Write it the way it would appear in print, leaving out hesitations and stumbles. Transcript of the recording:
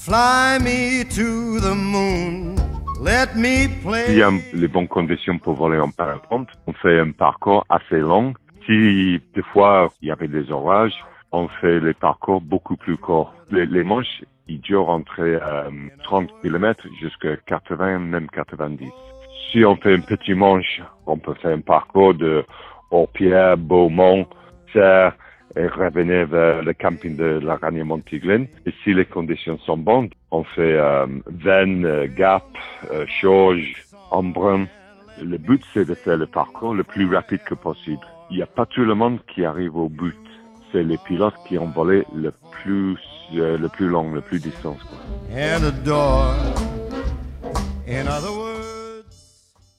Fly me to the moon, let me play. S'il y a les bonnes conditions pour voler en parapente, on fait un parcours assez long. Si des fois il y avait des orages, on fait les parcours beaucoup plus courts. Les manches, ils durent entre 30 km jusqu'à 80, même 90. Si on fait un petit manche, on peut faire un parcours de Orpierre, Beaumont, Serres et revenir vers le camping de la Ragné-Montiglen. Et si les conditions sont bonnes, on fait Vennes, Gap, Chauges, Embrun. Le but, c'est de faire le parcours le plus rapide que possible. Il n'y a pas tout le monde qui arrive au but. C'est les pilotes qui ont volé le plus long, le plus distance, quoi. And a door, in other words.